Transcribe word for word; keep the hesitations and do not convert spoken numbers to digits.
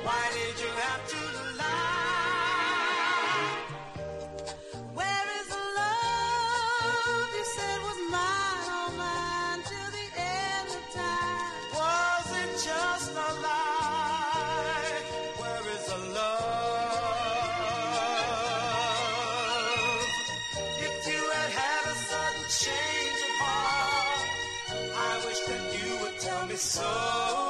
Why did you have to lie? Where is the love you said was mine, all mine, till the end of time? Was it just a lie? Where is the love? If you had had a sudden change of heart, I wish that you would tell me so.